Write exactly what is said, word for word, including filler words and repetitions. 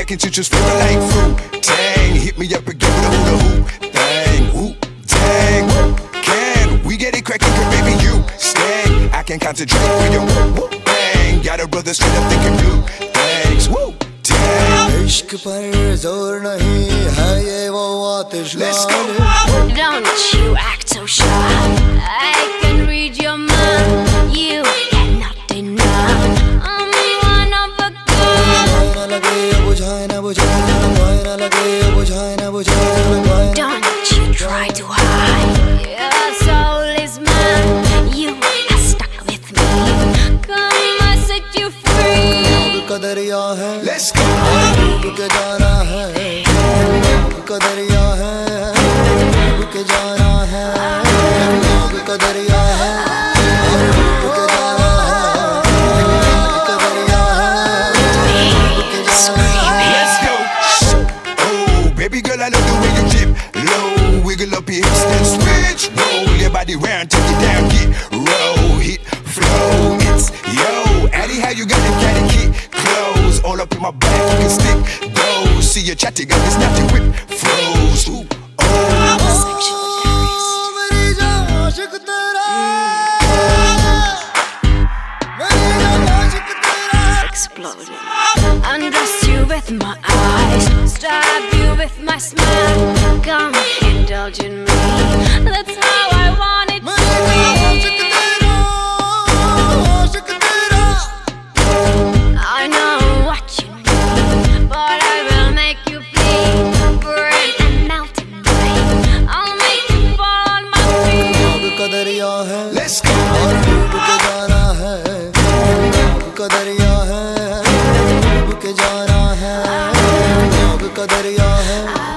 can citrus flavor like fruit. Dang, hit me up again with a hula hoop thing. Whoop, dang, can we get it crackin'? Cause baby you stay. I can concentrate when you whoop, whoop, bang. Got a brother straight up thinking blue things. Whoop, dang. इश्क पर जोर नहीं है ये वो आतिशदान. Don't you act so shy. I can read your mind. You cannot deny. I'm one of a kind. ना लगे बुझाए ना बुझाए ना लगे बुझाए ना बुझाए. Don't you try to hide. Your soul is mine. You are stuck with me. Come, I set you free. कदरिया है. Let's go. डूब के जाना है. कदरिया है. डूब के जाना है. कदरिया है. डूब के जाना है. कदरिया है. Let's go. Oh, baby girl, I love the way you dip low. Wiggle up your hips, then switch. Roll your body round, take it down, get roll, hit, flow. It's yo, Addy, how you got them catty kid clothes all up in my back? You can stick those. See your chatty got this naughty whip froze. Ooh, oh. Sexual terrorist. मेरी जान आशिक तेरा. मेरी जान आशिक तेरा. Exploding. Undress you with my eyes, stab you with my smile. Come, indulge in me. That's how I want it to Ashique be. तेरा. आशिक तेरा. I know what you need, but I will make you bleed. Burn and melt in rain. I'll make you fall on my feet. कदरिया है. Let's go. और डूब के जाना है. कदरिया है. डूब के जाना है. कदरिया है.